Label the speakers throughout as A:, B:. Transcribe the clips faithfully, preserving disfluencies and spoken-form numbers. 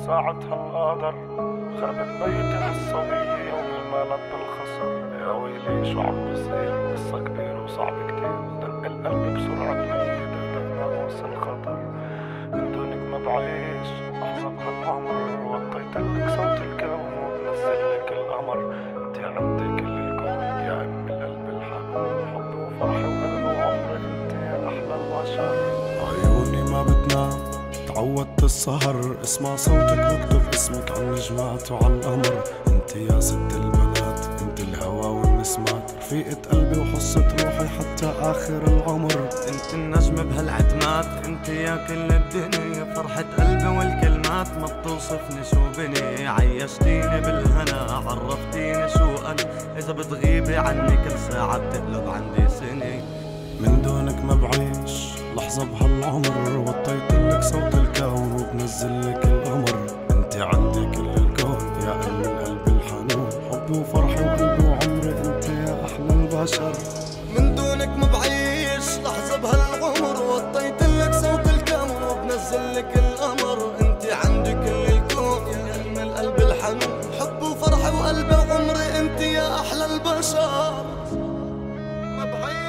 A: ساعتها القدر خربت بيتي الصبية يوم المالت بالخسر. يا ويلي شو عم بصير، قصة كبيرة وصعب كتير، دق القلب بسرعة ميت قدرنا وصل خطر. من دونك ما بعيش لحظة بهالعمر، وطيتلك صوت الكون وبنزلك القمر. انت عندي كل الكون يا ام القلب الحنون، حب وفرح وقلب وعمر، انت يا احلى البشر. عيوني ما بتنام تعودت السهر، اسمع صوتك واكتب اسمك عالنجمات وعالقمر. انت يا ست البنات، انت الهوى والنسمات، رفيقة قلبي وحصة روحي حتى اخر العمر.
B: انت النجم بهالعتمات، انت يا كل الدنيا، فرحة قلبي والكلمات ما بتوصفني شو بني. عيشتيني بالهنا، عرفتيني شو انا، اذا بتغيبي عني كل ساعة بتقلب عندي سنة.
A: من دونك ما بعيش لحظة بهالعمر، وطيتلك صوت الكون وبنزلك القمر. انت عندي كل الكون يا ام القلب الحنون، حب وفرح وقلب وعمري، انت يا احلى البشر.
B: من دونك ما بعيش لحظة بهالعمر، وطيتلك صوت الكون وبنزلك القمر. انت عندي كل الكون يا ام القلب الحنون، حب وفرح وقلب وعمري، انت يا احلى البشر. ما بعيش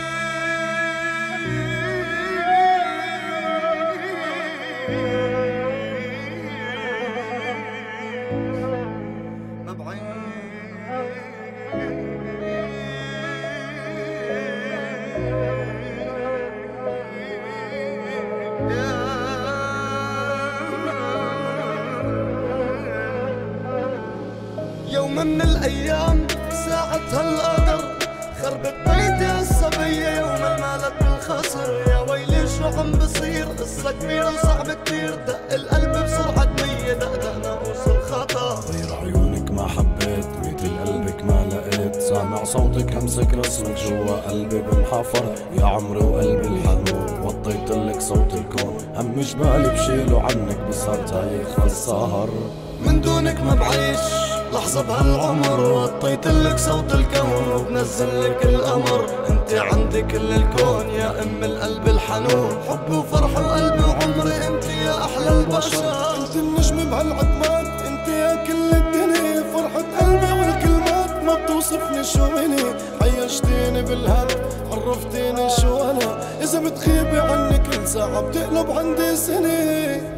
B: يوم من الايام ساعتها القدر خربت بيتي الصبية يوم المالت بالخسر. يا ويلي شو عم بصير، قصة كبيرة وصعب كتير، دق القلب بسرعة مية، دقدقنا وصل خطر.
A: غير عيونك ما حبيت، مثل قلبك ما لقيت، سامع صوتك همسك رسمك جوا قلبي بنحفر. يا عمري وقلبي الحنون، وطيتلك صوت الكون، هم جبالي بشيله عنك بصار تايخ السهر.
B: من دونك ما بعيش لحظة بهالعمر، وطيتلك صوت الكون وبنزلك القمر. انت عندي كل الكون يا ام القلب الحنون، حب وفرح وقلبي وعمري، انت يا احلى البشر.
A: انت النجم بهالعتمات، انت يا كل الدنيا، فرحة قلبي والكلمات ما بتوصفني شو مني. عيشتيني بالهنا، عرفتيني شو انا، اذا بتغيبي عني كل ساعة بتقلب عندي سنة.